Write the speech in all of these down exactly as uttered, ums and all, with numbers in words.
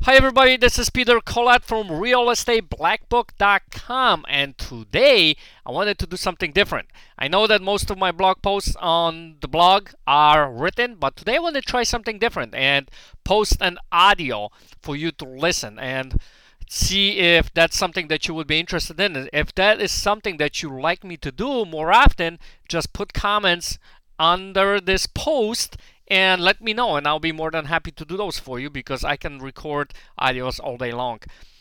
Hi everybody, this is Peter Collette from real estate black book dot com, and today I wanted to do something different. I know that most of my blog posts on the blog are written, but today I want to try something different and post an audio for you to listen and see if that's something that you would be interested in. If that is something that you like me to do more often, just put comments under this post and let me know, and I'll be more than happy to do those for you because I can record audios all day long.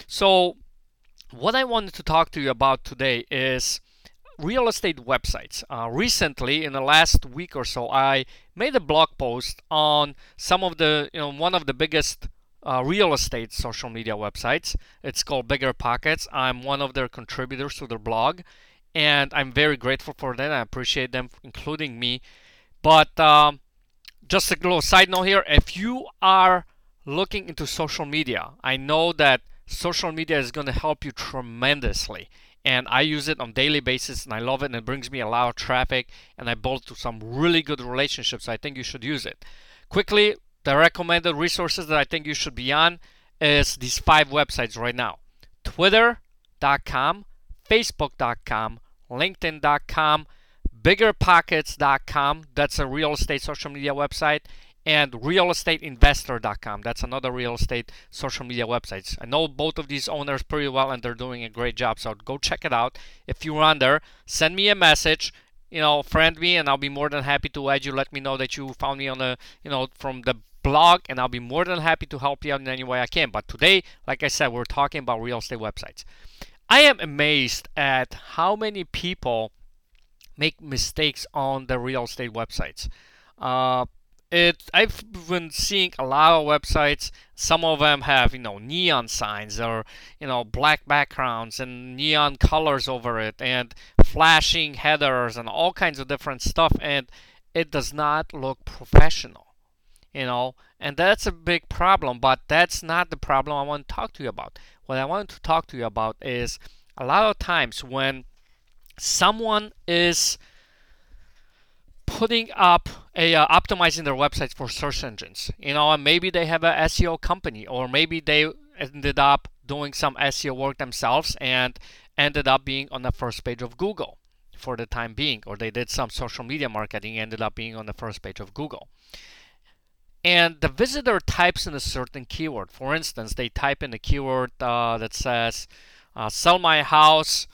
So what I wanted to talk to you about today is real estate websites. Uh, recently, in the last week or so, I made a blog post on some of the, you know, one of the biggest uh, real estate social media websites. It's called BiggerPockets. I'm one of their contributors to their blog, and I'm very grateful for that. I appreciate them including me. But um, just a little side note here, if you are looking into social media, I know that social media is going to help you tremendously. And I use it on a daily basis, and I love it, and it brings me a lot of traffic, and I built some really good relationships. So I think you should use it. Quickly, the recommended resources that I think you should be on is these five websites right now. Twitter dot com, Facebook dot com, LinkedIn dot com, Bigger Pockets dot com, that's a real estate social media website, and Real Estate Investor dot com, that's another real estate social media website. I know both of these owners pretty well, and they're doing a great job, so go check it out. If you're on there, send me a message, you know, friend me, and I'll be more than happy to add you. Let me know that you found me on the, you know, from the blog, and I'll be more than happy to help you out in any way I can. But today, like I said, we're talking about real estate websites. I am amazed at how many people make mistakes on the real estate websites. Uh, it I've been seeing a lot of websites. Some of them have, you know, neon signs or, you know, black backgrounds and neon colors over it and flashing headers and all kinds of different stuff, and it does not look professional, you know, and that's a big problem. But that's not the problem I want to talk to you about. What I want to talk to you about is a lot of times when someone is putting up a uh, optimizing their websites for search engines, you know, and maybe they have a S E O company, or maybe they ended up doing some S E O work themselves and ended up being on the first page of Google for the time being, or they did some social media marketing, ended up being on the first page of Google. And the visitor types in a certain keyword. For instance, they type in a keyword uh, that says uh, sell my house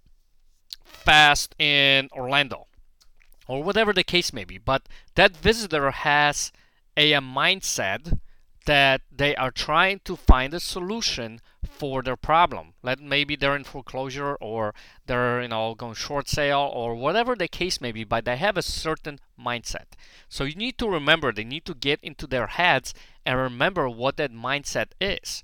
fast in Orlando, or whatever the case may be. But that visitor has a, a mindset that they are trying to find a solution for their problem. Let maybe they're in foreclosure, or they're, you know, going short sale, or whatever the case may be, but they have a certain mindset. So you need to remember, they need to get into their heads and remember what that mindset is.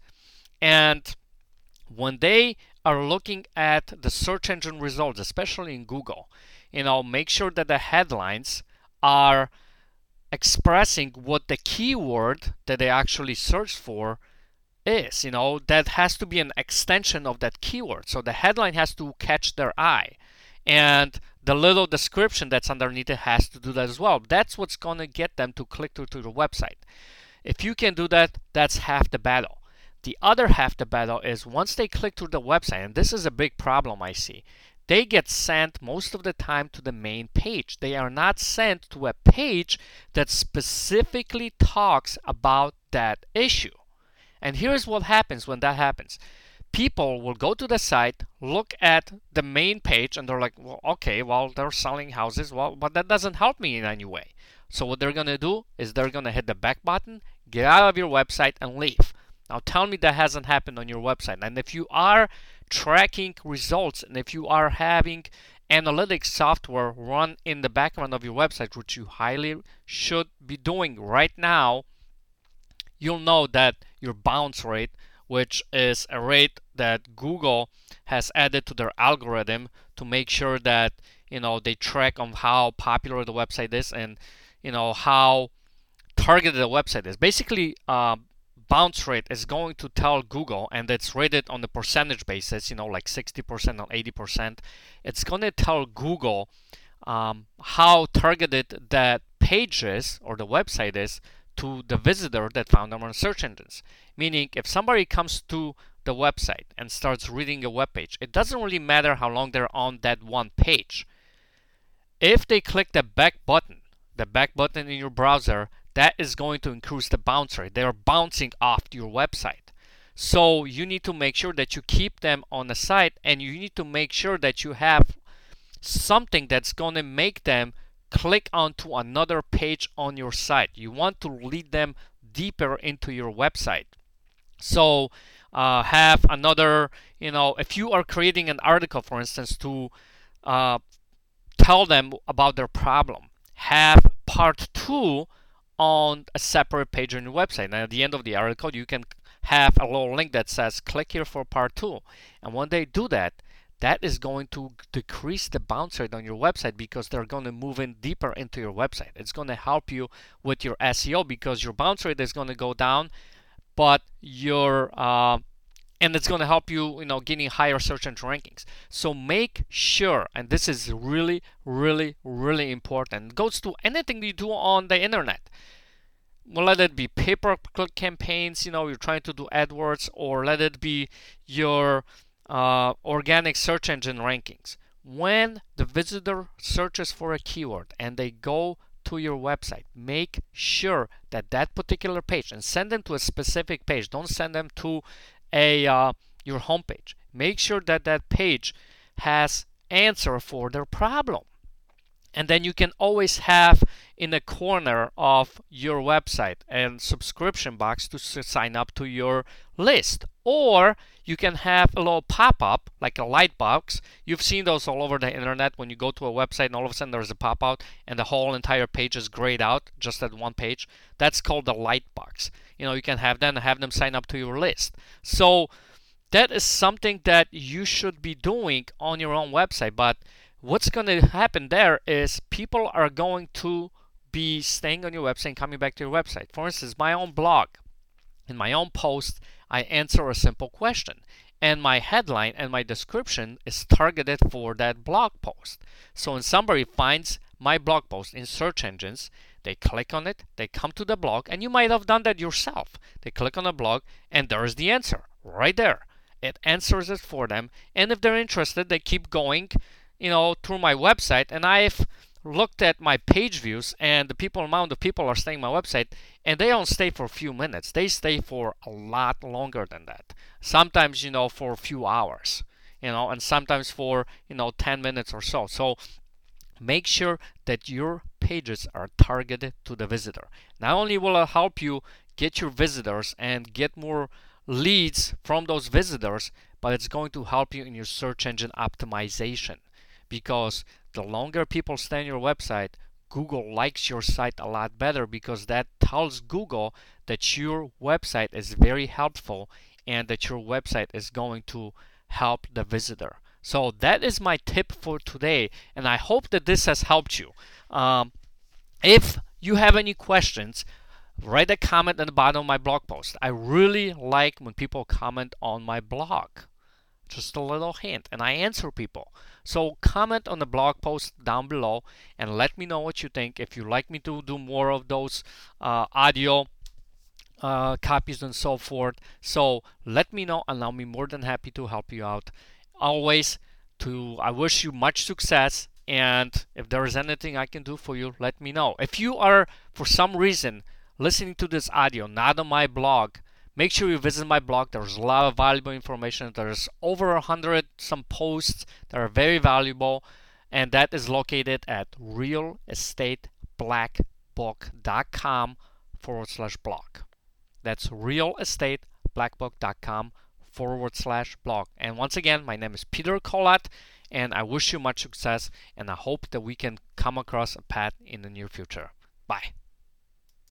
And when they are looking at the search engine results, especially in Google, you know, make sure that the headlines are expressing what the keyword that they actually searched for is. You know, that has to be an extension of that keyword. So the headline has to catch their eye, and the little description that's underneath it has to do that as well. That's what's going to get them to click through to the website. If you can do that, that's half the battle. The other half the battle is once they click through the website, and this is a big problem I see, they get sent most of the time to the main page. They are not sent to a page that specifically talks about that issue. And here's what happens when that happens. People will go to the site, look at the main page, and they're like, well, okay, well, they're selling houses, well, but that doesn't help me in any way. So what they're going to do is they're going to hit the back button, get out of your website, and leave. Now tell me that hasn't happened on your website. And if you are tracking results, and if you are having analytics software run in the background of your website, which you highly should be doing right now, you'll know that your bounce rate, which is a rate that Google has added to their algorithm to make sure that, you know, they track on how popular the website is and, you know, how targeted the website is. Basically, uh, bounce rate is going to tell Google, and it's rated on the percentage basis, you know, like sixty percent or eighty percent. It's going to tell Google um, how targeted that page is or the website is to the visitor that found them on search engines. Meaning, if somebody comes to the website and starts reading a web page, it doesn't really matter how long they're on that one page. If they click the back button, the back button in your browser, that is going to increase the bounce rate. They're bouncing off your website. So you need to make sure that you keep them on the site, and you need to make sure that you have something that's going to make them click onto another page on your site. You want to lead them deeper into your website. So uh, have another, you know, if you are creating an article, for instance, to uh, tell them about their problem, have part two on a separate page on your website. And at the end of the article, you can have a little link that says click here for part two. And when they do that, that is going to decrease the bounce rate on your website, because they're going to move in deeper into your website. It's going to help you with your S E O, because your bounce rate is going to go down, but your uh, and it's going to help you, you know, getting higher search engine rankings. So make sure, and this is really, really, really important. It goes to anything you do on the internet. Well, let it be pay-per-click campaigns, you know, you're trying to do AdWords, or let it be your uh, organic search engine rankings. When the visitor searches for a keyword and they go to your website, make sure that that particular page, and send them to a specific page. Don't send them to a uh, your homepage. Make sure that that page has answer for their problem. And then you can always have in the corner of your website a subscription box to sign up to your list. Or you can have a little pop-up, like a light box. You've seen those all over the internet when you go to a website and all of a sudden there's a pop-out and the whole entire page is grayed out, just that one page. That's called the light box. You know, you can have them have them sign up to your list. So that is something that you should be doing on your own website. But what's going to happen there is people are going to be staying on your website and coming back to your website. For instance, my own blog. In my own post, I answer a simple question. And my headline and my description is targeted for that blog post. So when somebody finds my blog post in search engines, they click on it, they come to the blog, and you might have done that yourself. They click on the blog, and there's the answer right there. It answers it for them. And if they're interested, they keep going, you know, through my website. And I've looked at my page views, and the people amount of people are staying on my website, and they don't stay for a few minutes. They stay for a lot longer than that. Sometimes, you know, for a few hours, you know, and sometimes for, you know, ten minutes or so. So make sure that your pages are targeted to the visitor. Not only will it help you get your visitors and get more leads from those visitors, but it's going to help you in your search engine optimization. Because the longer people stay on your website, Google likes your site a lot better, because that tells Google that your website is very helpful and that your website is going to help the visitor. So that is my tip for today, and I hope that this has helped you. Um, if you have any questions, write a comment at the bottom of my blog post. I really like when people comment on my blog. Just a little hint, and I answer people. So comment on the blog post down below and let me know what you think. If you'd like me to do more of those uh, audio uh, copies and so forth, so let me know, and I'll be more than happy to help you out. Always, to I wish you much success, and if there is anything I can do for you, let me know. If you are, for some reason, listening to this audio not on my blog, make sure you visit my blog. There's a lot of valuable information. There's over a hundred some posts that are very valuable, and that is located at realestateblackbook.com forward slash blog. That's realestateblackbook.com forward slash blog. And once again, my name is Peter Kolat, and I wish you much success, and I hope that we can come across a path in the near future. Bye.